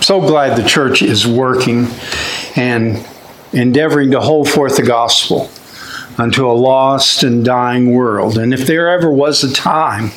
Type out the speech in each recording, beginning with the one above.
so glad the church is working and endeavoring to hold forth the gospel unto a lost and dying world. And if there ever was a time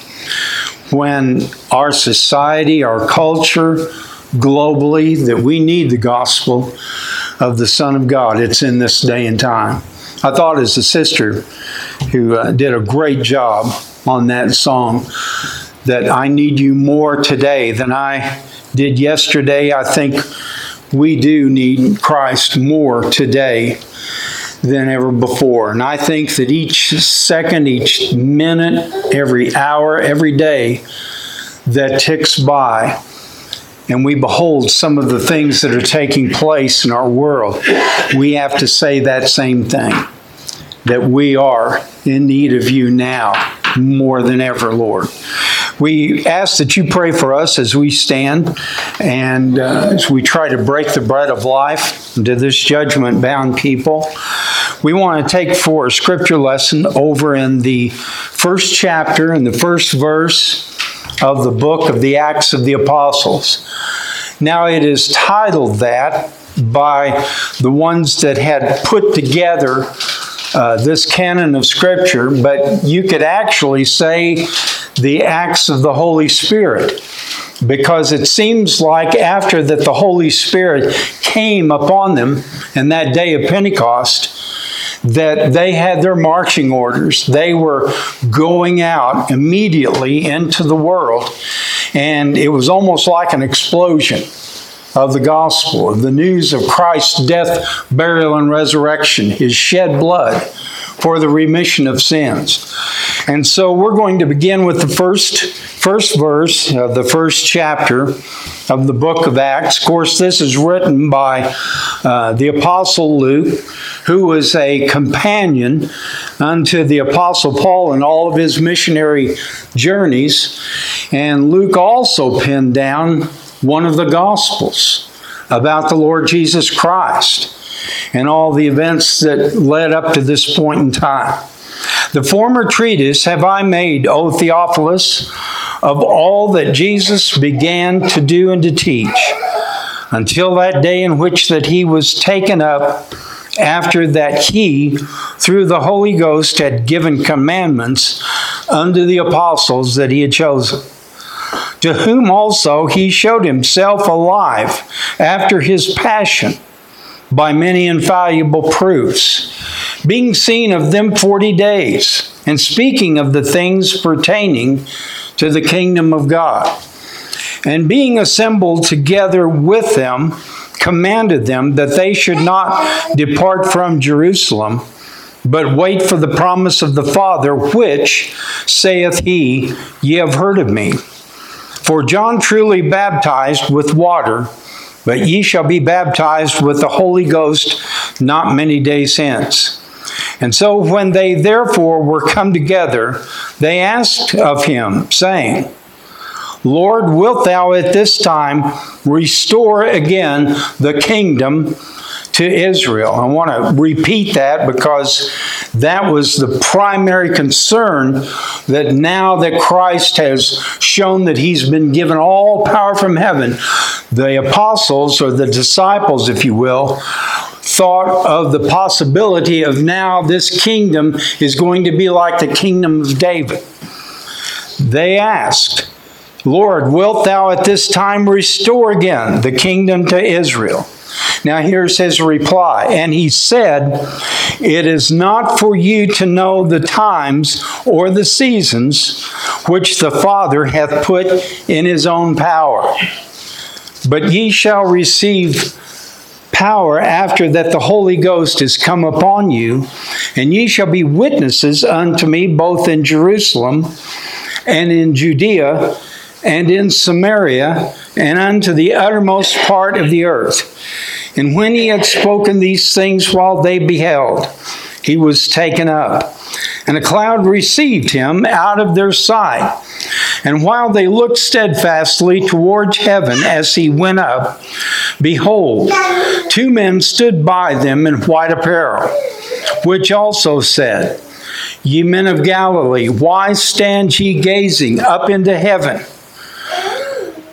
when our society, our culture, globally, that we need the gospel of the Son of God, it's in this day and time. I thought as a sister who did a great job on that song, that I need you more today than I did yesterday. I think we do need Christ more today than ever before. And I think that each second, each minute, every hour, every day that ticks by, and we behold some of the things that are taking place in our world, we have to say that same thing, that we are in need of you now more than ever, Lord. We ask that you pray for us as we stand and as we try to break the bread of life to this judgment-bound people. We want to take for a scripture lesson over in the first chapter and the first verse of the book of the Acts of the Apostles. Now it is titled that by the ones that had put together this canon of Scripture, but you could actually say the Acts of the Holy Spirit, because it seems like after that the Holy Spirit came upon them in that day of Pentecost, that they had their marching orders. They were going out immediately into the world, and it was almost like an explosion of the gospel, of the news of Christ's death, burial, and resurrection, his shed blood for the remission of sins. And so we're going to begin with the first verse of the first chapter of the book of Acts. Of course, this is written by the Apostle Luke, who was a companion unto the Apostle Paul in all of his missionary journeys. And Luke also penned down one of the Gospels about the Lord Jesus Christ and all the events that led up to this point in time. The former treatise have I made, O Theophilus, of all that Jesus began to do and to teach, until that day in which that he was taken up, after that he, through the Holy Ghost, had given commandments unto the apostles that he had chosen, to whom also he showed himself alive after his passion by many infallible proofs, being seen of them 40 days, and speaking of the things pertaining to the kingdom of God. And being assembled together with them, commanded them that they should not depart from Jerusalem, but wait for the promise of the Father, which, saith he, ye have heard of me. For John truly baptized with water, but ye shall be baptized with the Holy Ghost not many days hence. And so when they therefore were come together, they asked of him, saying, Lord, wilt thou at this time restore again the kingdom to Israel? I want to repeat that because that was the primary concern, that now that Christ has shown that he's been given all power from heaven, the apostles, or the disciples, if you will, thought of the possibility of now this kingdom is going to be like the kingdom of David. They asked, Lord, wilt thou at this time restore again the kingdom to Israel? Now here's his reply. And he said, it is not for you to know the times or the seasons which the Father hath put in his own power. But ye shall receive power after that the Holy Ghost is come upon you, and ye shall be witnesses unto me both in Jerusalem and in Judea and in Samaria and unto the uttermost part of the earth. And when he had spoken these things while they beheld, he was taken up, and a cloud received him out of their sight. And while they looked steadfastly toward heaven as he went up, behold, two men stood by them in white apparel, which also said, Ye men of Galilee, why stand ye gazing up into heaven?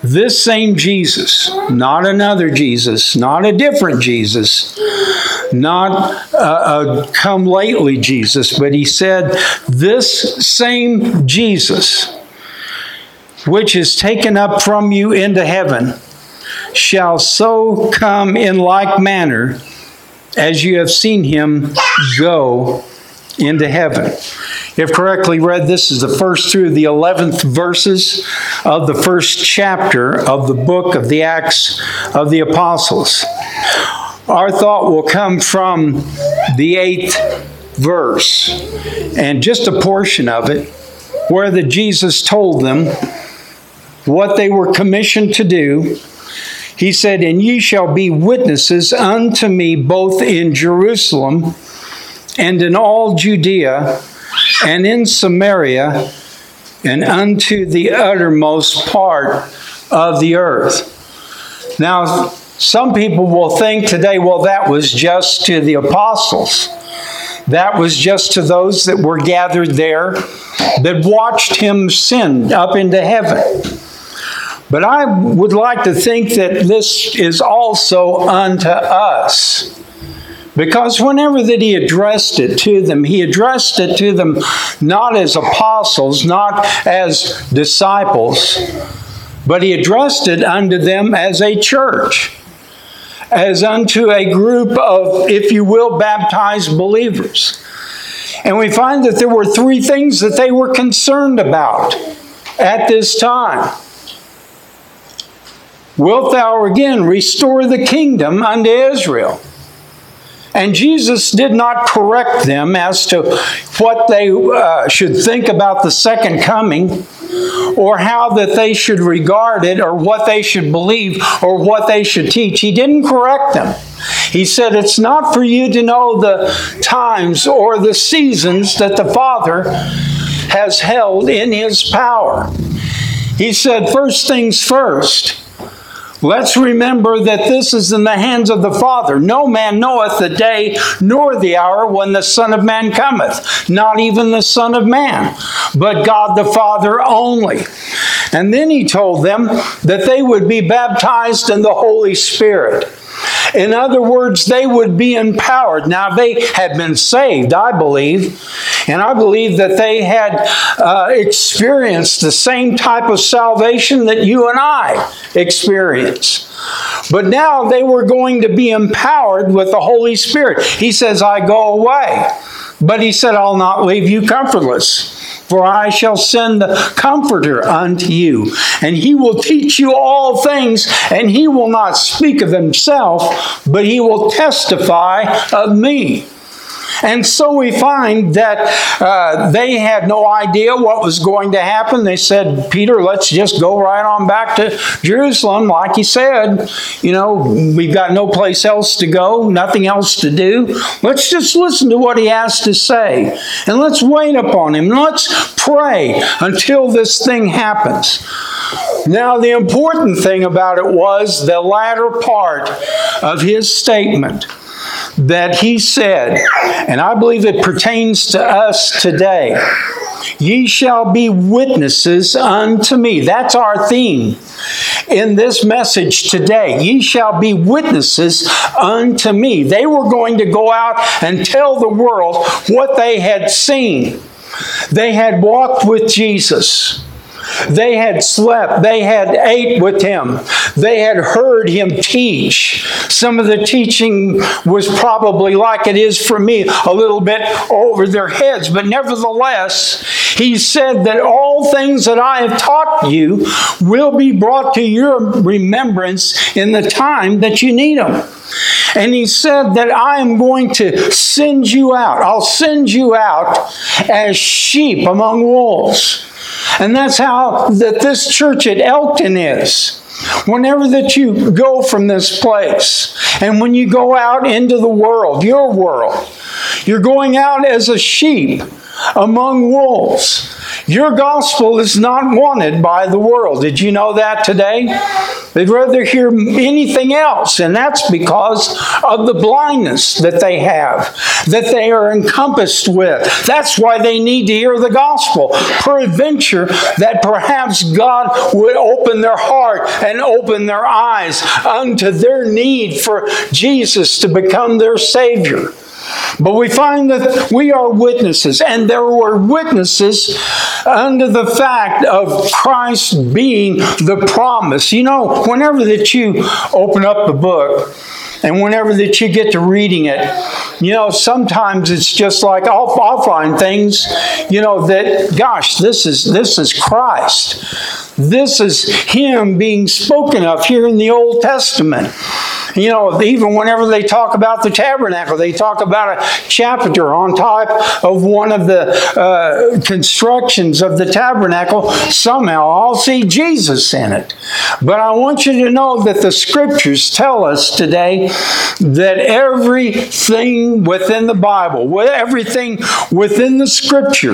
this same Jesus, not another Jesus, not a different Jesus, not a come lately Jesus, but he said, this same Jesus, which is taken up from you into heaven, shall so come in like manner as you have seen him go into heaven. If correctly read, this is the first through the 11th verses of the first chapter of the book of the Acts of the Apostles. Our thought will come from the 8th verse, and just a portion of it, where the Jesus told them what they were commissioned to do. He said, and ye shall be witnesses unto me both in Jerusalem and in all Judea and in Samaria and unto the uttermost part of the earth. Now, some people will think today, well, that was just to the apostles. That was just to those that were gathered there that watched him ascend up into heaven. But I would like to think that this is also unto us. Because whenever that he addressed it to them, he addressed it to them not as apostles, not as disciples, but he addressed it unto them as a church, as unto a group of, if you will, baptized believers. And we find that there were three things that they were concerned about at this time. Wilt thou again restore the kingdom unto Israel? And Jesus did not correct them as to what they should think about the second coming, or how that they should regard it, or what they should believe, or what they should teach. He didn't correct them. He said, it's not for you to know the times or the seasons that the Father has held in his power. He said, first things first. Let's remember that this is in the hands of the Father. No man knoweth the day nor the hour when the Son of Man cometh, not even the Son of Man, but God the Father only. And then he told them that they would be baptized in the Holy Spirit. In other words, they would be empowered. Now, they had been saved, I believe, and I believe that they had experienced the same type of salvation that you and I experience. But now they were going to be empowered with the Holy Spirit. He says, I go away. But he said, I'll not leave you comfortless. For I shall send the Comforter unto you, and he will teach you all things, and he will not speak of himself, but he will testify of me. And so we find that they had no idea what was going to happen. They said, Peter, let's just go right on back to Jerusalem. Like he said, you know, we've got no place else to go, nothing else to do. Let's just listen to what he has to say. And let's wait upon him. Let's pray until this thing happens. Now, the important thing about it was the latter part of his statement, that he said, and I believe it pertains to us today, ye shall be witnesses unto me. That's our theme in this message today. Ye shall be witnesses unto me. They were going to go out and tell the world what they had seen. They had walked with Jesus. They had slept. They had ate with him. They had heard him teach. Some of the teaching was probably like it is for me, a little bit over their heads. But nevertheless, he said that all things that I have taught you will be brought to your remembrance in the time that you need them. And he said that I am going to send you out. I'll send you out as sheep among wolves. And that's how that this church at Elkton is. Whenever that you go from this place, and when you go out into the world, your world, you're going out as a sheep among wolves. Your gospel is not wanted by the world. Did you know that today? They'd rather hear anything else, and that's because of the blindness that they have, that they are encompassed with. That's why they need to hear the gospel. Peradventure, that perhaps God would open their heart and open their eyes unto their need for Jesus to become their Savior. But we find that we are witnesses, and there were witnesses under the fact of Christ being the promise. You know, whenever that you open up the book, and whenever that you get to reading it, you know, sometimes it's just like I'll find things, you know, that, gosh, this is Christ. This is Him being spoken of here in the Old Testament. You know, even whenever they talk about the tabernacle, they talk about a chapter on top of one of the constructions of the tabernacle. Somehow I'll see Jesus in it. But I want you to know that the Scriptures tell us today that everything within the Bible, everything within the Scripture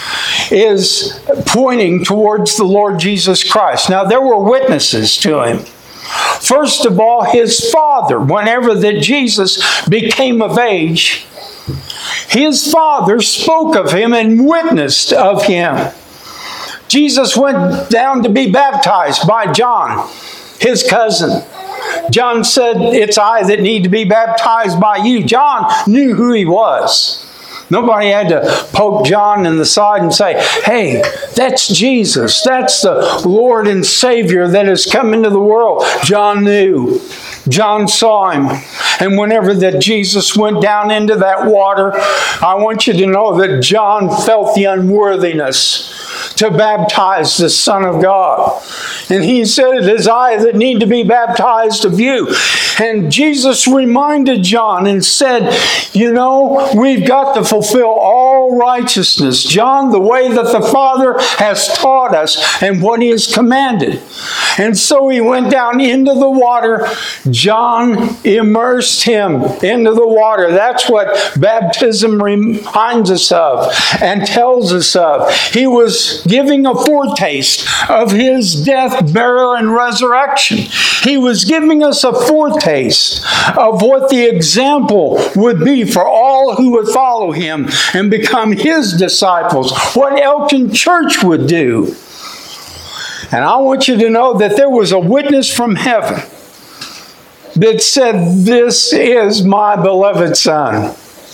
is pointing towards the Lord Jesus Christ. Now, there were witnesses to Him. First of all, His Father. Whenever that Jesus became of age, His Father spoke of Him and witnessed of Him. Jesus went down to be baptized by John, his cousin. John said, "It's I that need to be baptized by you." John knew who He was. Nobody had to poke John in the side and say, "Hey, that's Jesus. That's the Lord and Savior that has come into the world." John knew. John saw Him. And whenever that Jesus went down into that water, I want you to know that John felt the unworthiness to baptize the Son of God. And he said, "It is I that need to be baptized of you." And Jesus reminded John and said, "You know, we've got to fulfill all righteousness, John, the way that the Father has taught us and what He has commanded." And so he went down into the water. John immersed him into the water. That's what baptism reminds us of and tells us of. He was giving a foretaste of His death, burial, and resurrection. He was giving us a foretaste of what the example would be for all who would follow Him and become His disciples, what Elkin Church would do. And I want you to know that there was a witness from heaven that said, "This is my beloved Son,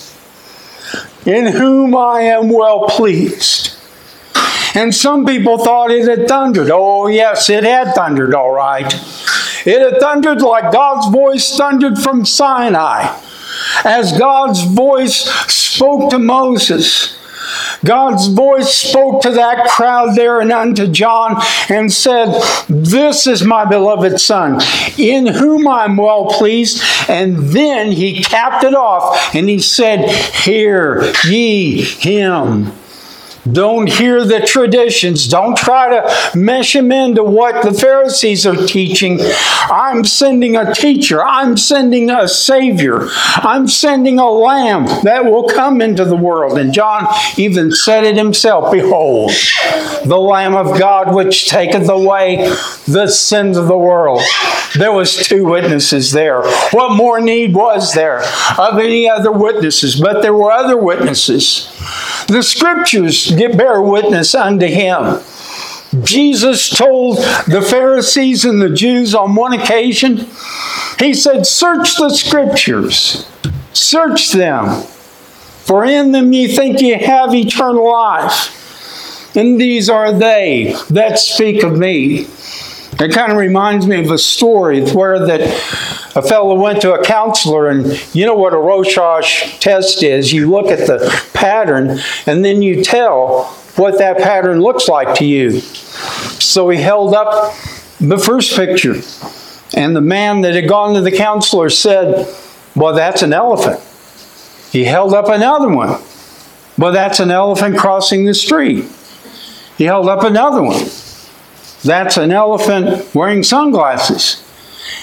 in whom I am well pleased." And some people thought it had thundered. Oh, yes, it had thundered, all right. It had thundered like God's voice thundered from Sinai. As God's voice spoke to Moses, God's voice spoke to that crowd there and unto John and said, "This is my beloved Son, in whom I'm well pleased." And then He capped it off and He said, "Hear ye Him." Don't hear the traditions. Don't try to mesh Him into what the Pharisees are teaching. I'm sending a teacher. I'm sending a Savior. I'm sending a Lamb that will come into the world. And John even said it himself, "Behold, the Lamb of God which taketh away the sins of the world." There was two witnesses there. What more need was there of any other witnesses? But there were other witnesses. The Scriptures bear witness unto Him. Jesus told the Pharisees and the Jews on one occasion, He said, "Search the Scriptures, search them, for in them ye think ye have eternal life, and these are they that speak of me." It kind of reminds me of a story where that a fellow went to a counselor, and you know what a Rorschach test is. You look at the pattern, and then you tell what that pattern looks like to you. So he held up the first picture, and the man that had gone to the counselor said, "Well, that's an elephant." He held up another one. "Well, that's an elephant crossing the street." He held up another one. "That's an elephant wearing sunglasses."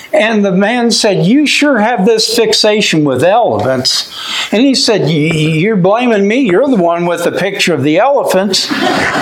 And the man said, you sure have this fixation with elephants. And he said, you're blaming me. You're the one with the picture of the elephants.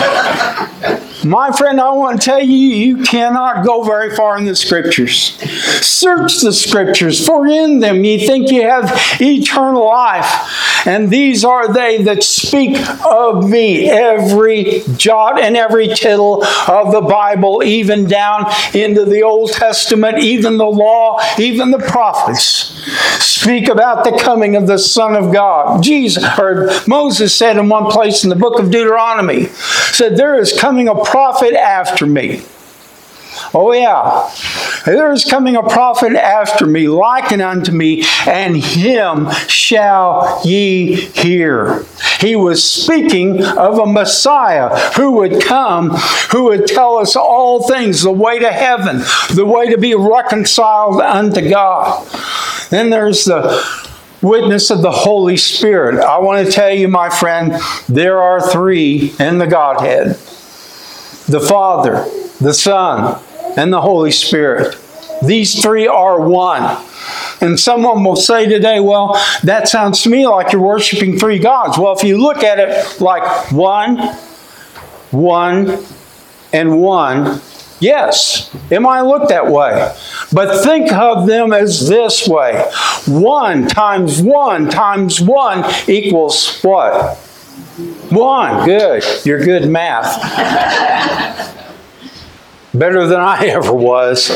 My friend, I want to tell you, you cannot go very far in the Scriptures. Search the Scriptures, for in them ye think ye have eternal life. And these are they that speak of me, every jot and every tittle of the Bible, even down into the Old Testament, even the law, even the prophets. Speak about the coming of the Son of God. Moses said in one place in the book of Deuteronomy, said, there is coming a prophet after me. Oh yeah, there is coming a prophet after me, likened unto me, and him shall ye hear. He was speaking of a Messiah who would come, who would tell us all things, the way to heaven, the way to be reconciled unto God. Then there's the witness of the Holy Spirit. I want to tell you, my friend, there are three in the Godhead: the Father, the Son, and the Holy Spirit. These three are one. And someone will say today, well, that sounds to me like you're worshiping three gods. Well, if you look at it like one, and one, yes, it might look that way. But think of them as this way. 1 times 1 times 1 equals what? 1. Good. You're good at math. Better than I ever was.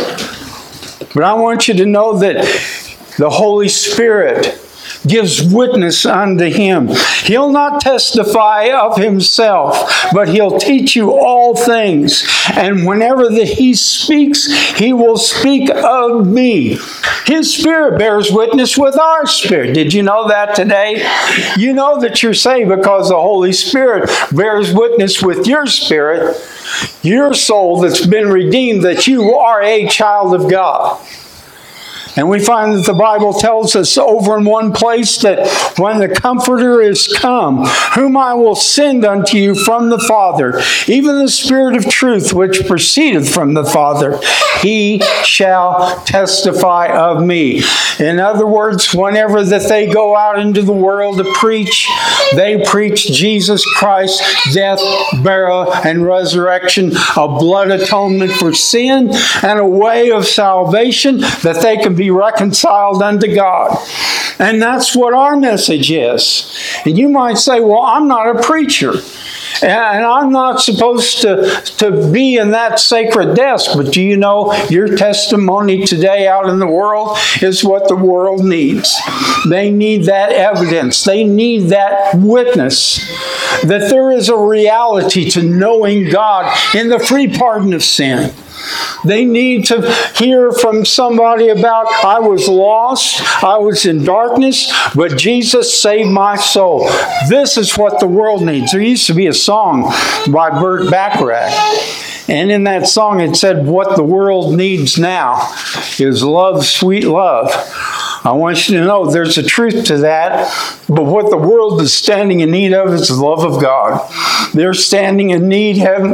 But I want you to know that the Holy Spirit gives witness unto him. He'll not testify of himself, but he'll teach you all things. And whenever that he speaks, he will speak of me. His Spirit bears witness with our spirit. Did you know that today? You know that you're saved because the Holy Spirit bears witness with your spirit, your soul that's been redeemed, that you are a child of God. And we find that the Bible tells us over in one place that when the Comforter is come, whom I will send unto you from the Father, even the Spirit of truth which proceedeth from the Father, he shall testify of me. In other words, whenever that they go out into the world to preach, they preach Jesus Christ's death, burial, and resurrection, a blood atonement for sin, and a way of salvation that they can be reconciled unto God. And that's what our message is. And you might say, well, I'm not a preacher. And I'm not supposed to be in that sacred desk. But do you know your testimony today out in the world is what the world needs. They need that evidence. They need that witness that there is a reality to knowing God in the free pardon of sin. They need to hear from somebody about, I was lost, I was in darkness, but Jesus saved my soul. This is what the world needs. There used to be a song by Burt Bacharach. And in that song it said, what the world needs now is love, sweet love. I want you to know there's a truth to that, but what the world is standing in need of is the love of God. They're standing in need, heaven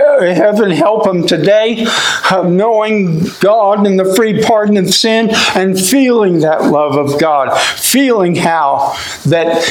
help them today, of knowing God and the free pardon of sin and feeling that love of God, feeling how that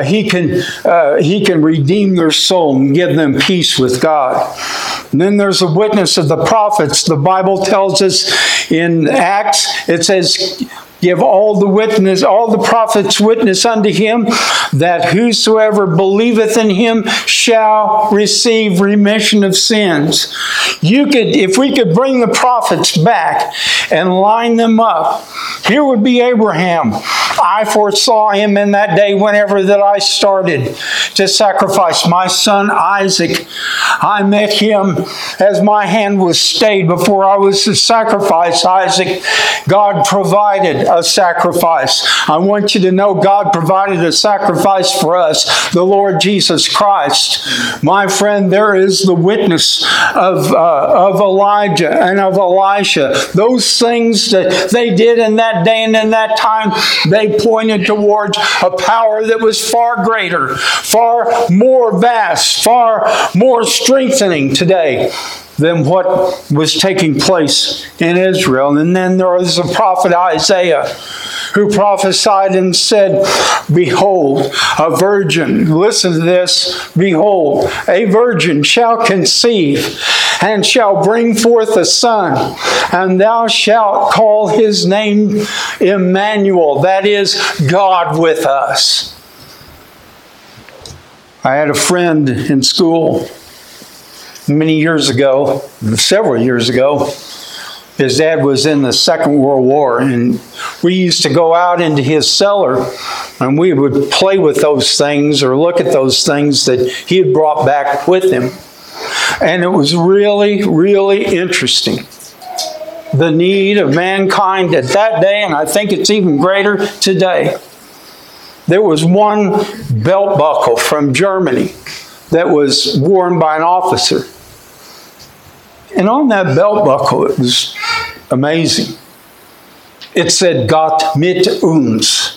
He can redeem their soul and give them peace with God. And then there's a witness of the prophets. The Bible tells us in Acts, it says, give all the prophets witness unto him, that whosoever believeth in him shall receive remission of sins. If we could bring the prophets back and line them up, here would be Abraham. I foresaw him in that day whenever that I started to sacrifice my son Isaac. I met him as my hand was stayed before I was to sacrifice Isaac. God provided a sacrifice. I want you to know God provided a sacrifice for us, the Lord Jesus Christ. My friend, there is the witness of Elijah and of Elisha. Those things that they did in that day and in that time, they pointed towards a power that was far greater, far more vast, far more strengthening today than what was taking place in Israel. And then there was the prophet Isaiah, who prophesied and said, behold, a virgin, listen to this, behold, a virgin shall conceive and shall bring forth a son, and thou shalt call his name Emmanuel, that is, God with us. I had a friend in school many years ago, several years ago. His dad was in the Second World War, and we used to go out into his cellar, and we would play with those things or look at those things that he had brought back with him. And it was really, really interesting. The need of mankind at that day, and I think it's even greater today. There was one belt buckle from Germany that was worn by an officer. And on that belt buckle, it was amazing. It said, Gott mit uns.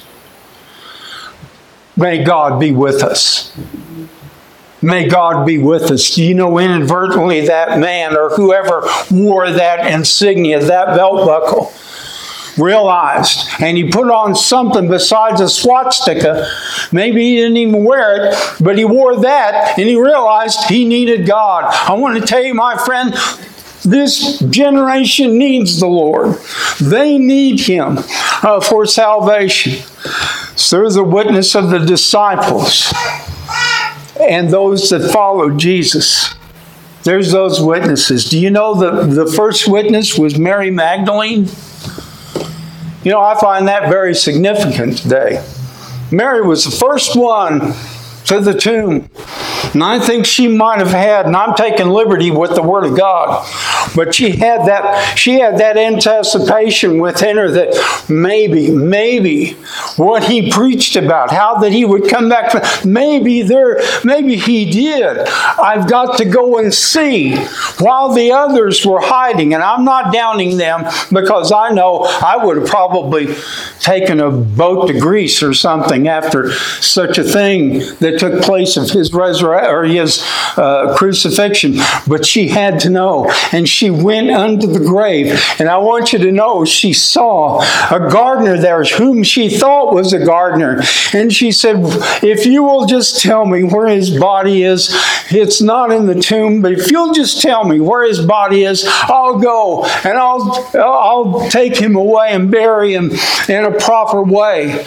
May God be with us. May God be with us. Do you know, inadvertently that man or whoever wore that insignia, that belt buckle, realized, and he put on something besides a swastika. Maybe he didn't even wear it, but he wore that, and he realized he needed God. I want to tell you, my friend, this generation needs the Lord. They need Him for salvation. So there's the witness of the disciples and those that followed Jesus. There's those witnesses. Do you know the first witness was Mary Magdalene? You know, I find that very significant today. Mary was the first one to the tomb. And I think she might have had, and I'm taking liberty with the Word of God, but she had that anticipation within her that maybe what he preached about, how that he would come back, maybe he did. I've got to go and see. While the others were hiding, and I'm not downing them, because I know I would have probably taken a boat to Greece or something after such a thing that took place of his resurrection or his crucifixion. But she had to know, and she went unto the grave. And I want you to know, she saw a gardener there whom she thought was a gardener. And she said, if you will just tell me where his body is, it's not in the tomb, but if you'll just tell me where his body is, I'll go and I'll take him away and bury him in a proper way.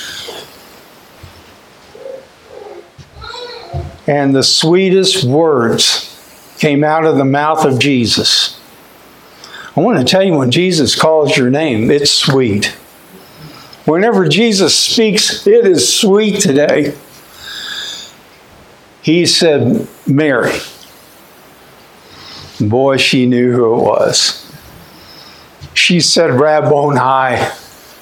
And the sweetest words came out of the mouth of Jesus. I want to tell you, when Jesus calls your name, it's sweet. Whenever Jesus speaks, it is sweet today. He said, Mary. Boy, she knew who it was. She said, Rabboni.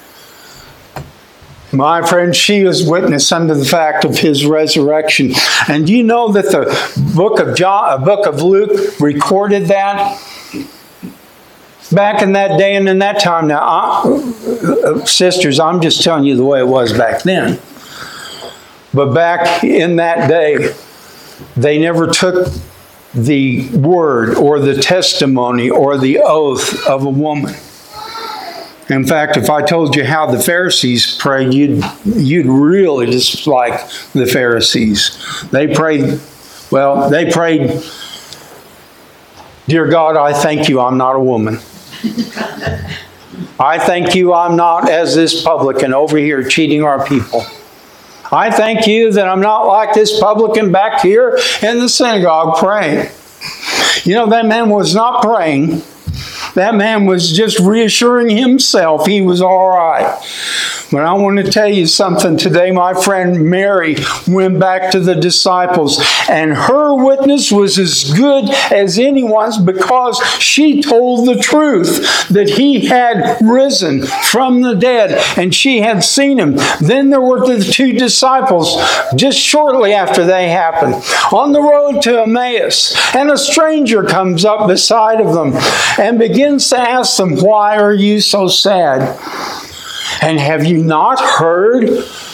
My friend, she was witness unto the fact of his resurrection. And do you know that the book of Luke recorded that? Back in that day and in that time. Now, sisters, I'm just telling you the way it was back then. But back in that day, they never took the word or the testimony or the oath of a woman. In fact, if I told you how the Pharisees prayed, you'd really dislike the Pharisees. They prayed, Dear God, I thank you I'm not a woman. I thank you I'm not as this publican over here cheating our people. I thank you that I'm not like this publican back here in the synagogue praying. You know, that man was not praying. That man was just reassuring himself he was all right. But I want to tell you something today. My friend Mary went back to the disciples, and her witness was as good as anyone's, because she told the truth that he had risen from the dead, and she had seen him. Then there were the two disciples just shortly after they happened on the road to Emmaus, and a stranger comes up beside of them and begins to ask them, why are you so sad? And have you not heard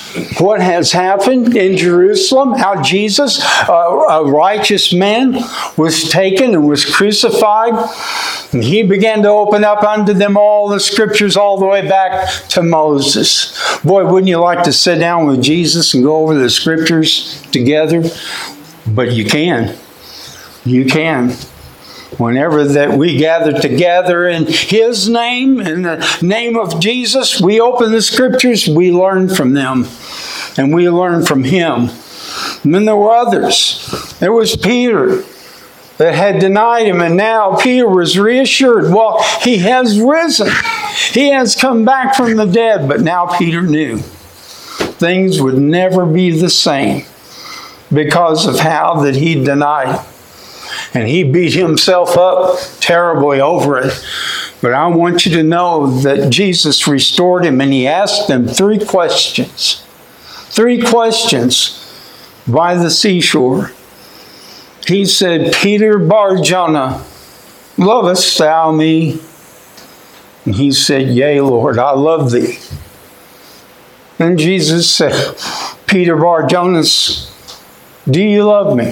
what has happened in Jerusalem, how Jesus, a righteous man, was taken and was crucified. And he began to open up unto them all the scriptures all the way back to Moses. Boy, wouldn't you like to sit down with Jesus and go over the scriptures together? But you can. You can. Whenever that we gather together in His name, in the name of Jesus, we open the scriptures, we learn from them, and we learn from Him. And then there were others. There was Peter that had denied Him, and now Peter was reassured. Well, He has risen. He has come back from the dead, but now Peter knew things would never be the same because of how that he denied Him. And he beat himself up terribly over it. But I want you to know that Jesus restored him, and He asked him 3 questions. 3 questions by the seashore. He said, Peter Bar-Jonah, lovest thou me? And he said, Yea, Lord, I love thee. And Jesus said, Peter Bar-Jonas, do you love me?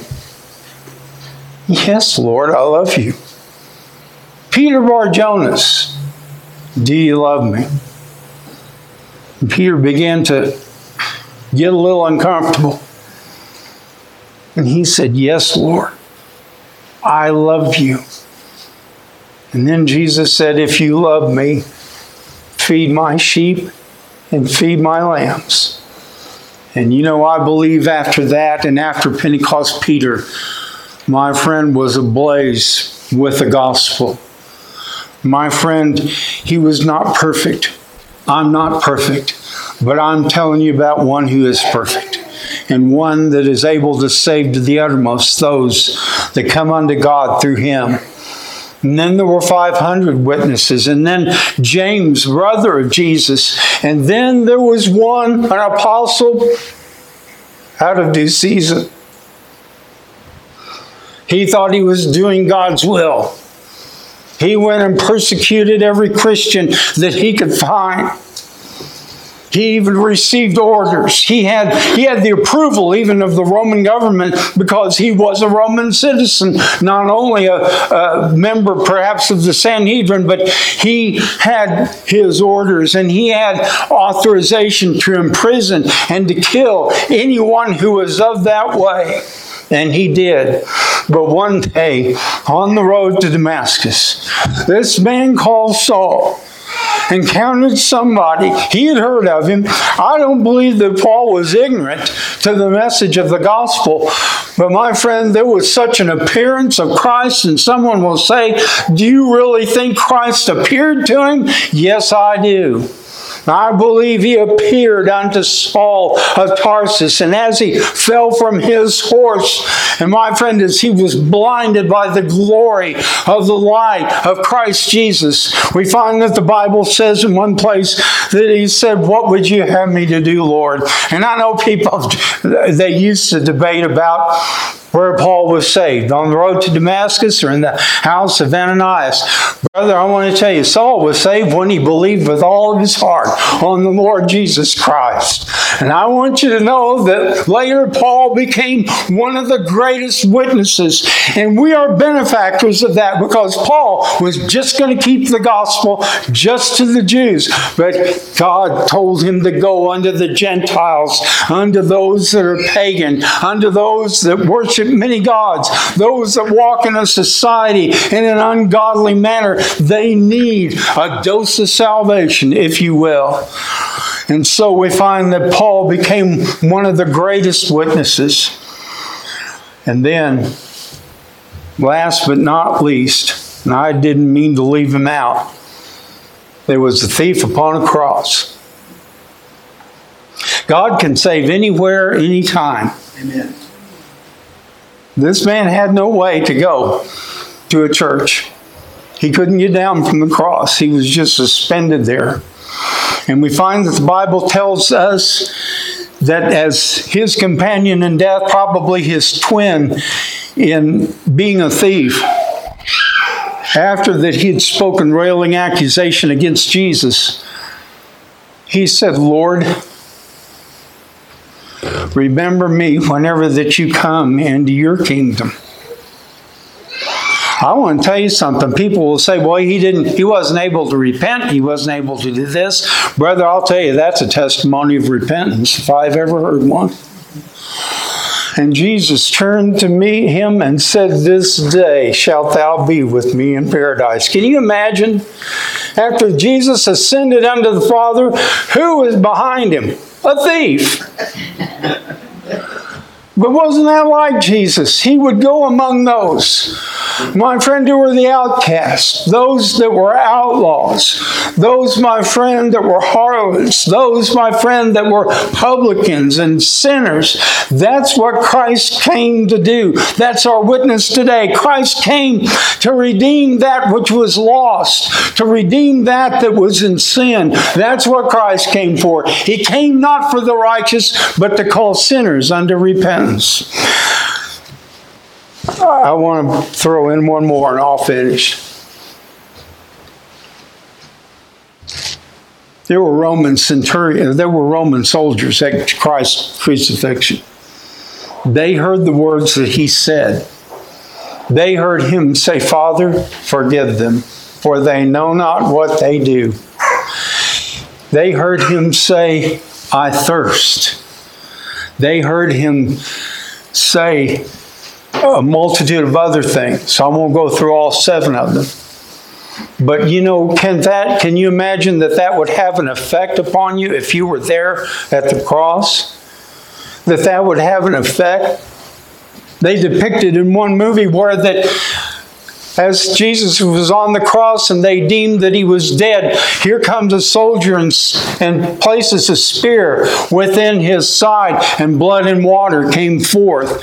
Yes, Lord, I love you. Peter Bar-Jonas, do you love me? And Peter began to get a little uncomfortable. And he said, Yes, Lord, I love you. And then Jesus said, If you love me, feed my sheep and feed my lambs. And you know, I believe after that and after Pentecost, Peter, my friend, was ablaze with the gospel. My friend, he was not perfect. I'm not perfect. But I'm telling you about one who is perfect. And one that is able to save to the uttermost those that come unto God through Him. And then there were 500 witnesses. And then James, brother of Jesus. And then there was one, an apostle, out of due season. He thought he was doing God's will. He went and persecuted every Christian that he could find. He even received orders. He had the approval even of the Roman government because he was a Roman citizen, not only a member perhaps of the Sanhedrin, but he had his orders and he had authorization to imprison and to kill anyone who was of that way. And he did. But one day, on the road to Damascus, this man called Saul encountered somebody. He had heard of him. I don't believe that Paul was ignorant to the message of the gospel. But my friend, there was such an appearance of Christ, and someone will say, do you really think Christ appeared to him? Yes, I do. I believe he appeared unto Saul of Tarsus, and as he fell from his horse, and my friend, as he was blinded by the glory of the light of Christ Jesus, we find that the Bible says in one place that he said, what would you have me to do, Lord? And I know people, they used to debate about where Paul was saved, on the road to Damascus or in the house of Ananias. Brother, I want to tell you, Saul was saved when he believed with all of his heart on the Lord Jesus Christ. And I want you to know that later Paul became one of the greatest witnesses. And we are benefactors of that because Paul was just going to keep the gospel just to the Jews. But God told him to go unto the Gentiles, unto those that are pagan, unto those that worship many gods, those that walk in a society in an ungodly manner. They need a dose of salvation, if you will. And so we find that Paul became one of the greatest witnesses. And then, last but not least, and I didn't mean to leave him out, there was the thief upon a cross. God can save anywhere, anytime. Amen. This man had no way to go to a church. He couldn't get down from the cross. He was just suspended there. And we find that the Bible tells us that as his companion in death, probably his twin in being a thief, after that he had spoken railing accusation against Jesus, he said, Lord, remember me whenever that you come into your kingdom. I want to tell you something. People will say, well, he wasn't able to repent. He wasn't able to do this. Brother, I'll tell you, that's a testimony of repentance, if I've ever heard one. And Jesus turned to him and said, this day shalt thou be with me in paradise. Can you imagine? After Jesus ascended unto the Father, who was behind him? A thief. But wasn't that like Jesus? He would go among those, my friend, who were the outcasts, those that were outlaws, those, my friend, that were harlots, those, my friend, that were publicans and sinners. That's what Christ came to do. That's our witness today. Christ came to redeem that which was lost, to redeem that was in sin. That's what Christ came for. He came not for the righteous, but to call sinners unto repentance. I want to throw in one more and I'll finish. There were Roman soldiers at Christ's crucifixion. They heard the words that he said. They heard him say, Father, forgive them, for they know not what they do. They heard him say, I thirst. They heard him say a multitude of other things. I won't go through all 7 of them. But can you imagine that would have an effect upon you if you were there at the cross? That would have an effect? They depicted in one movie where that as Jesus was on the cross and they deemed that he was dead, here comes a soldier and places a spear within his side, and blood and water came forth.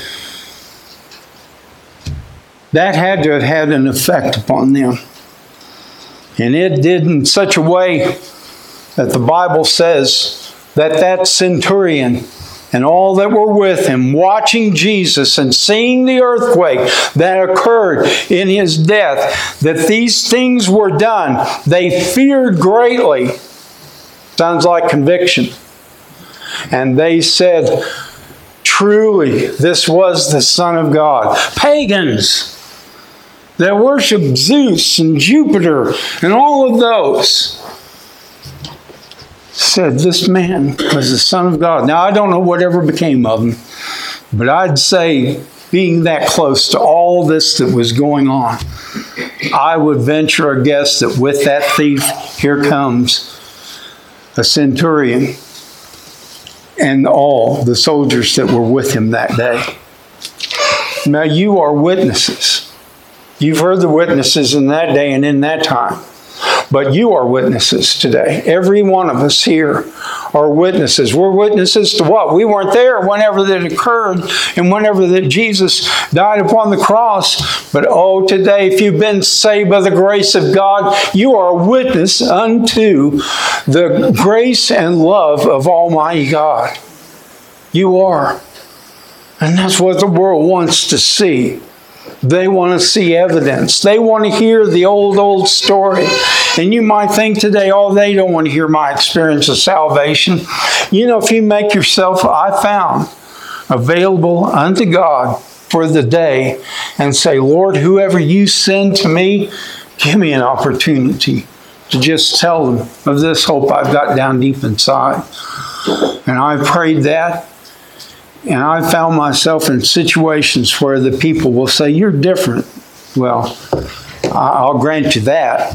That had to have had an effect upon them. And it did in such a way that the Bible says that centurion and all that were with him, watching Jesus and seeing the earthquake that occurred in his death, that these things were done, they feared greatly. Sounds like conviction. And they said, truly, this was the Son of God. Pagans that worship Zeus and Jupiter and all of those said this man was the Son of God. Now, I don't know whatever became of him, but I'd say, being that close to all this that was going on, I would venture a guess that with that thief, here comes a centurion and all the soldiers that were with him that day. Now, you are witnesses. You've heard the witnesses in that day and in that time. But you are witnesses today. Every one of us here are witnesses. We're witnesses to what? We weren't there whenever that occurred and whenever that Jesus died upon the cross. But today, if you've been saved by the grace of God, you are a witness unto the grace and love of Almighty God. You are. And that's what the world wants to see. They want to see evidence. They want to hear the old story. And you might think today, they don't want to hear my experience of salvation. If you make yourself, I found, available unto God for the day and say, Lord, whoever you send to me, give me an opportunity to just tell them of this hope I've got down deep inside. And I prayed that. And I found myself in situations where the people will say, you're different. Well, I'll grant you that.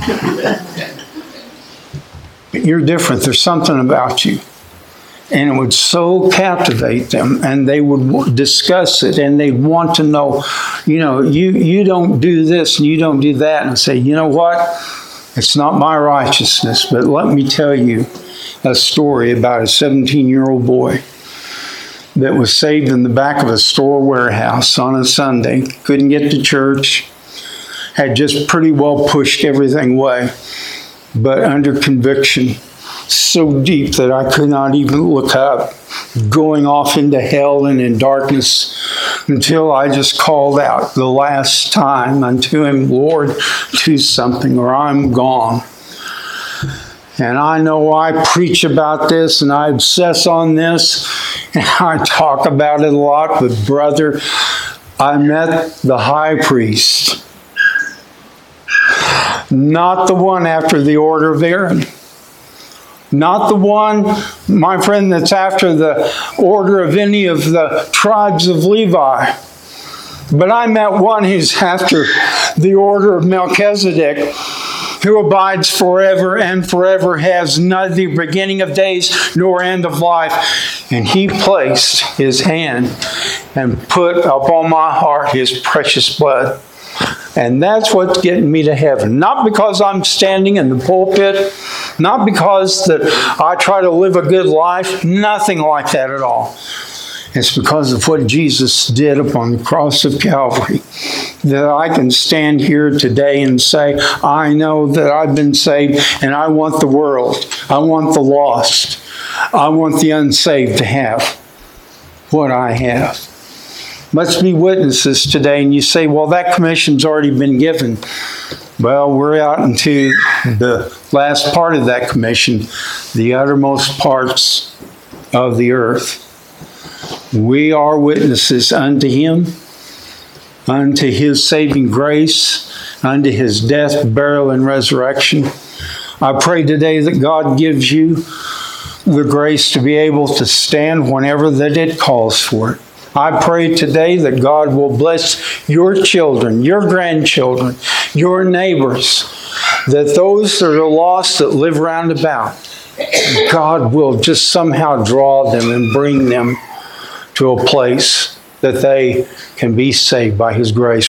But you're different. There's something about you. And it would so captivate them. And they would discuss it. And they'd want to know, you don't do this and you don't do that. And I say, you know what? It's not my righteousness. But let me tell you a story about a 17-year-old boy that was saved in the back of a store warehouse on a Sunday. Couldn't get to church. Had just pretty well pushed everything away. But under conviction, so deep that I could not even look up. Going off into hell and in darkness until I just called out the last time unto him, Lord, do something or I'm gone. And I know I preach about this and I obsess on this and I talk about it a lot, but brother, I met the high priest. Not the one after the order of Aaron. Not the one, my friend, that's after the order of any of the tribes of Levi. But I met one who's after the order of Melchizedek, who abides forever and forever, has neither beginning of days nor end of life. And he placed his hand and put upon my heart his precious blood. And that's what's getting me to heaven. Not because I'm standing in the pulpit, not because that I try to live a good life, nothing like that at all. It's because of what Jesus did upon the cross of Calvary that I can stand here today and say, I know that I've been saved and I want the world, I want the lost, I want the unsaved to have what I have. Let's be witnesses today. And you say, well, that commission's already been given. Well, we're out into the last part of that commission, the uttermost parts of the earth. We are witnesses unto Him, unto His saving grace, unto His death, burial, and resurrection. I pray today that God gives you the grace to be able to stand whenever that it calls for it. I pray today that God will bless your children, your grandchildren, your neighbors, that those that are lost that live round about, God will just somehow draw them and bring them to a place that they can be saved by His grace.